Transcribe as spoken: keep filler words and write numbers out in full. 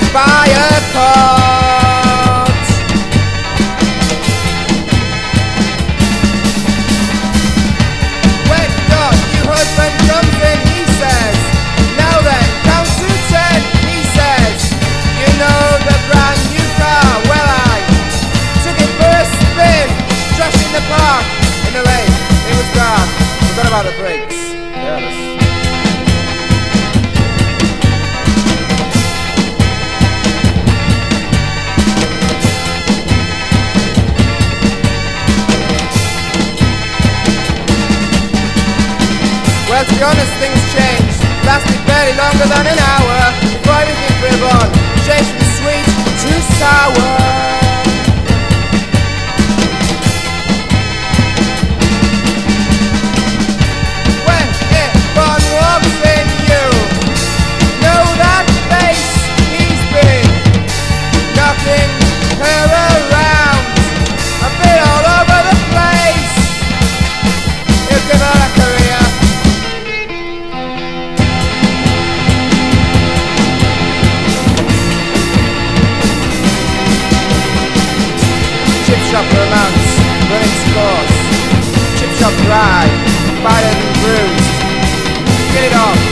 expired cards. When your new husband comes in, he says, now then, count to ten, he says, you know the brand new car? Well, I took it for a spin, trashing the park in the rain. It was dark, forgot about the brakes. Careless. Well, to be honest, things changed. Lasted barely longer than an hour before everything flew on. Changed from sweet to sour. When it fun walks in, you know that face he's been knocking her around a bit all over the place. He'll give her a career. Chip shop romance, running scores. Chip shop ride, battered and bruised. Get it off.